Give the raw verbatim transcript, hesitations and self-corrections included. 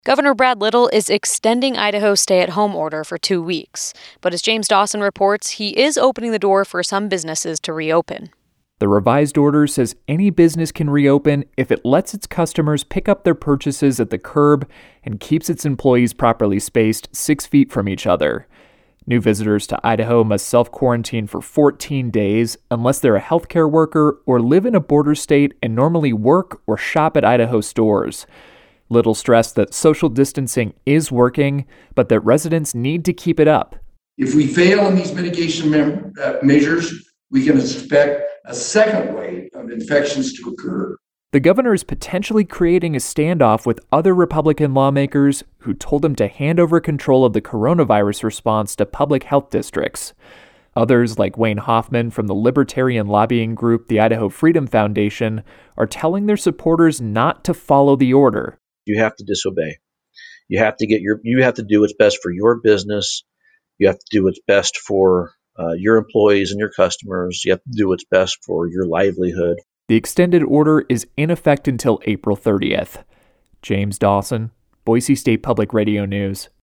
Governor Brad Little is extending Idaho's stay-at-home order for two weeks. But as James Dawson reports, he is opening the door for some businesses to reopen. The revised order says any business can reopen if it lets its customers pick up their purchases at the curb and keeps its employees properly spaced six feet from each other. New visitors to Idaho must self-quarantine for fourteen days unless they're a healthcare worker or live in a border state and normally work or shop at Idaho stores. Little stressed that social distancing is working, but that residents need to keep it up. If we fail in these mitigation mem- uh, measures, we can expect a second wave of infections to occur. The governor is potentially creating a standoff with other Republican lawmakers who told him to hand over control of the coronavirus response to public health districts. Others, like Wayne Hoffman from the libertarian lobbying group the Idaho Freedom Foundation, are telling their supporters not to follow the order. You have to disobey. You have to get your. You have to do what's best for your business. You have to do what's best for uh, your employees and your customers. You have to do what's best for your livelihood. The extended order is in effect until April thirtieth. James Dawson, Boise State Public Radio News.